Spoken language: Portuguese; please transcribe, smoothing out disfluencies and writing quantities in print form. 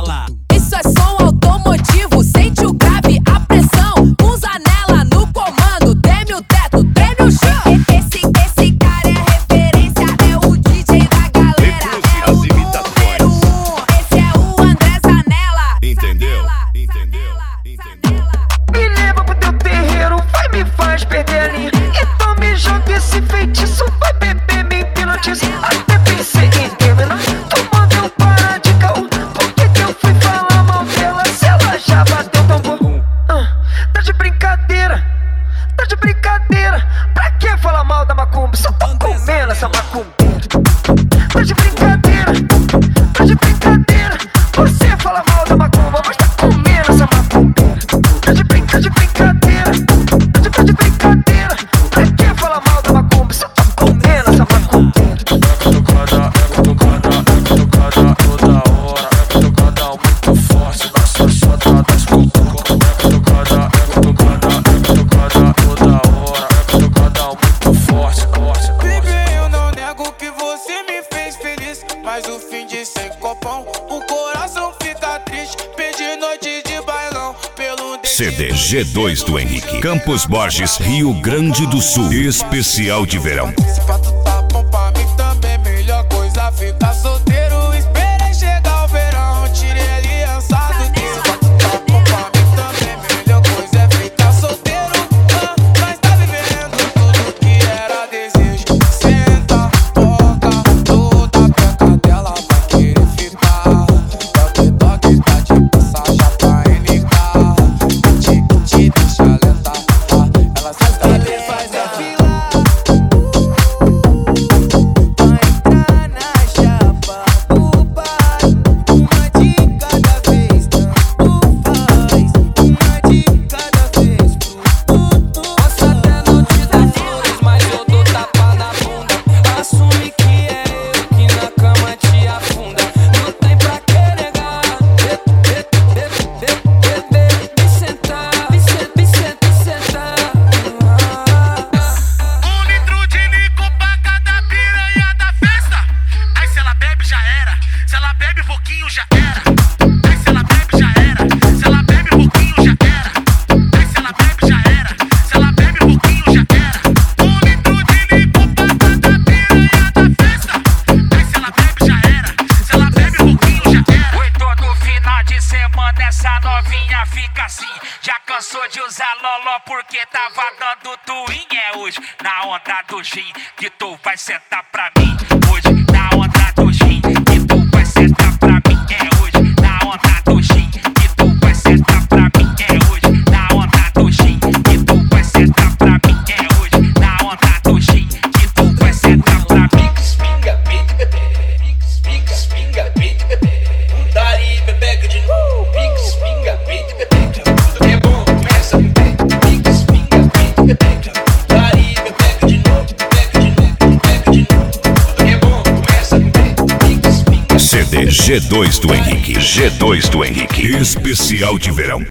Isso é som automotivo, sente o grave, a pressão. Com Zanella no comando, treme o teto, treme o chão. Esse cara é referência, é o DJ da galera. É o número 1, esse é o André Zanella. Entendeu? Me leva pro teu terreiro, vai me faz perder a linha. Então me joga esse feitiço, vai beber me hipnotiza. Até pensei em terminar, tomando um para de caô. Por que eu fui falar mal dela se ela já bateu tambor? Tá de brincadeira, tá de brincadeira. Pra que falar mal da macumba? Só tô comendo essa macumba. Tá de brincadeira, tá de brincadeira. Você fala mal da macumba, mas tá comendo essa macumba. Tá de brincadeira, tá de brincadeira. Pra que falar mal da macumba? Só tô comendo essa macumba. Tocada toda hora, tocada muito forte na sua chota das cocô. Tocada toda hora, tocada muito forte. Baby, eu não nego que você me fez feliz, mas o fim de sem copão, o coração fica triste. Perdi noite de bailão pelo CD G2 do Henrique. Campos Borges, Rio Grande do Sul. Especial de verão. Se pra tu tá bom pra mim também, melhor coisa ficar solteiro. Esperei chegar o verão, tirei a aliança do dedo. Se pra tu tá bom pra mim também, melhor coisa é ficar solteiro. Mas tá vivendo tudo que era desejo. Senta, toca, toda a peca dela vai querer ficar. Toque, tá de passagem pra NK. Te deixa lenta, ela sabe faz a fila. Essa novinha fica assim, já cansou de usar loló porque tava dando twin. É hoje, na onda do gin, que tu vai sentar pra mim. Hoje, na onda do gin, que tu vai sentar pra mim. É hoje, na onda do gin, que tu vai sentar pra mim. É hoje, na onda do gin, que tu vai sentar pra mim. É hoje, na onda do gin, que tu vai sentar pra mim. Pinga, pinga, bebê. Pinga, pinga, bebê. Putaria, bebeca de novo. Pinga, pinga, bebê. Tudo que é bom começa com bem. Pinga, pinga, bebê. Putaria, bebeca de novo. Bebeca de novo. Tudo que é bom começa com bem. CD G2 do Henrique. G2 do Henrique. Especial de verão.